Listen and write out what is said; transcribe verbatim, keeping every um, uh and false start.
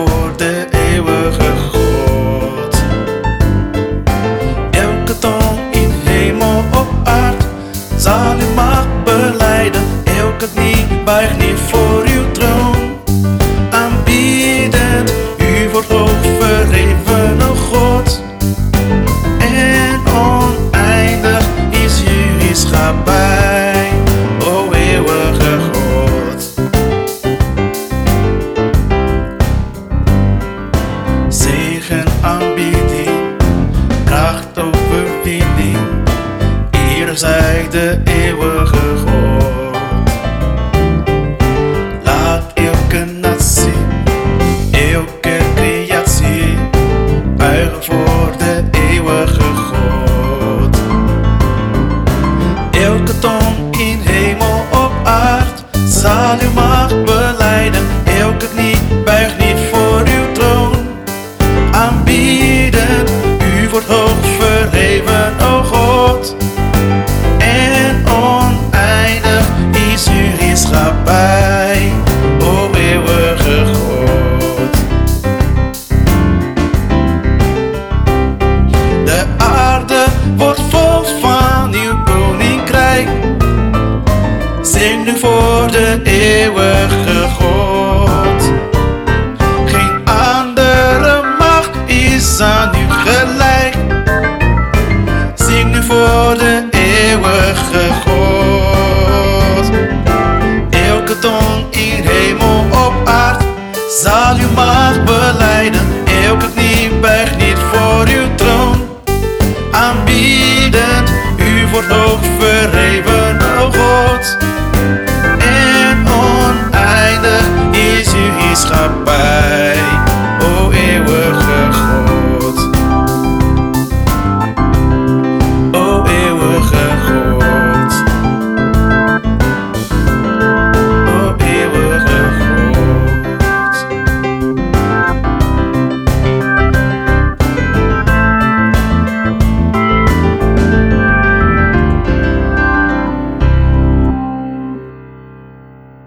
voor de eeuwige God. Elke tong in hemel op aard zal uw macht belijden. Elke knie buigt niet voor uw troon. Aanbiedend, u wordt hoog verheven, o God. En oneindig is uw heerschappij, o eeuwige God. Zegen, aanbieding, kracht, overwinning, eer zij de eeuwige God. Laat elke natie, elke creatie buigen voor de eeuwige God. Elke tong in hemel op aard zal uw macht belijden. Elke knie buigt niet voor uw troon. Aanbiedend, u wordt hoog verheven, o God. En oneindig is uw heerschappij, o eeuwige God. De aarde wordt vol van uw koninkrijk. Zing nu voor de eeuwige God. Geen andere macht is aan u gelijk. Zing nu voor de eeuwige God. Elke tong in hemel op aard zal uw macht belijden. Elke knie buigt niet voor uw troon. Aanbiedend, u wordt hoog verheven, o God. En oneindig is uw heerschappij.